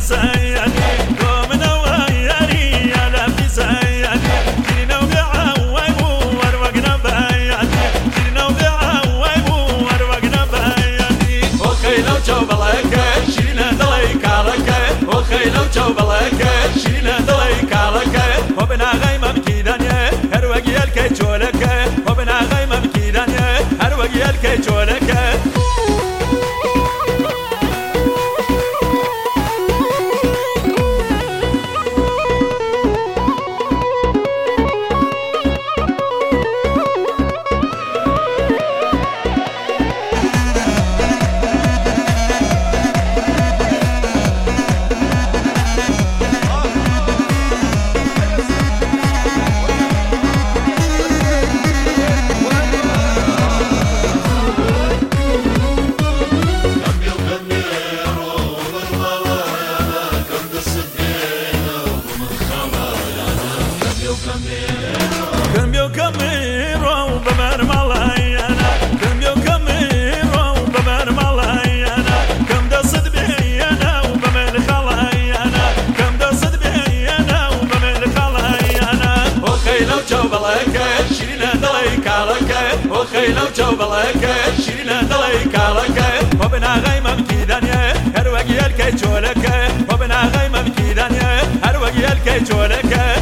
سياني قومنا وياني على في سياني جينا وبعوي وروقنا بياني جينا وبعوي وروقنا بياني وخينا وجوب لك شينا دليك عليك وخينا وجوب لك شينا دليك عليك وبنا غيمة مكيدانيا هروقي الكيتشولك وبنا غيمة مكيدانيا هروقي الكيتشولك كمبيو كميرو بمر ملايانا كمبيو كميرو بمر ملايانا كم دصد بيانا وبمر خلايانا كم دصد بيانا وبمر خلايانا وخيلو جوب لك شيرنا دليك عليك وخيلو جوب لك شيرنا دليك عليك وبنا غيمة مكيدانيا هروقي الكيتشولك وبنا غيمة مكيدانيا هروقي الكيتشولك